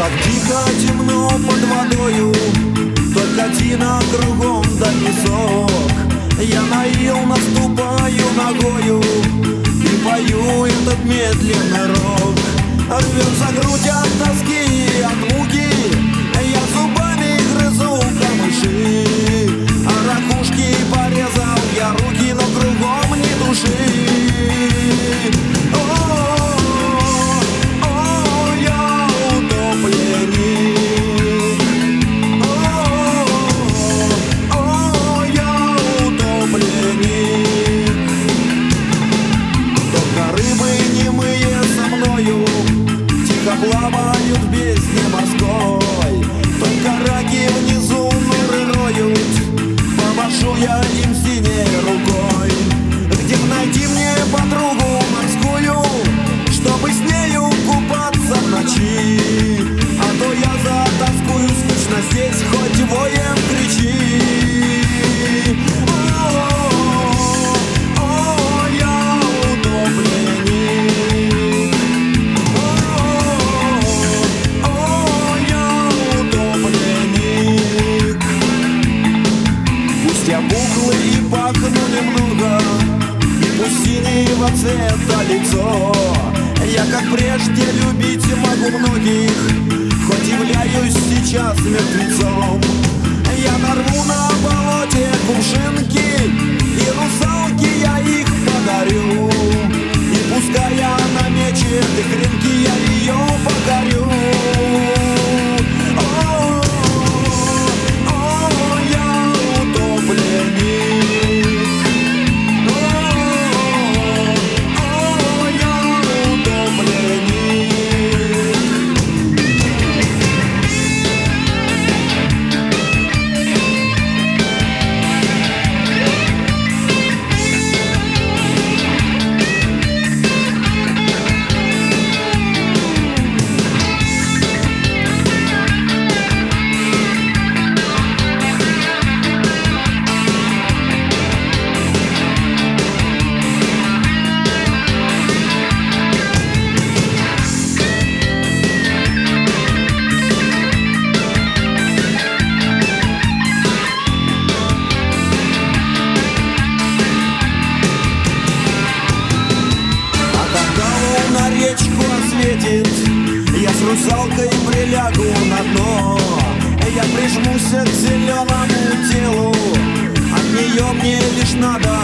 Так тихо, темно под водою, только тина кругом да песок. Я на ил наступаю ногою и пою этот медленный рок. Рвется грудь от тоски и от муки, я зубами грызу камыши. А ракушки порезал я руки, но кругом ни души. Плавают в бездне морской, только раки внизу норы роют. Помашу я им синей рукой. Где б найти мне подругу морскую, чтобы с нею купаться в ночи? А то я затоскую, скучно здесь, хоть воем кричи. Я пухлый и пахну немного, и пусть синего цвета лицо. Я, как прежде, любить могу многих, хоть являюсь сейчас мертвецом. Я нарву на болоте кувшинки, и русалки я их подарю. И пускай она мечет и кринки, я ее покорю. Я с русалкой прилягу на дно, я прижмусь к зеленому телу, от нее мне лишь надо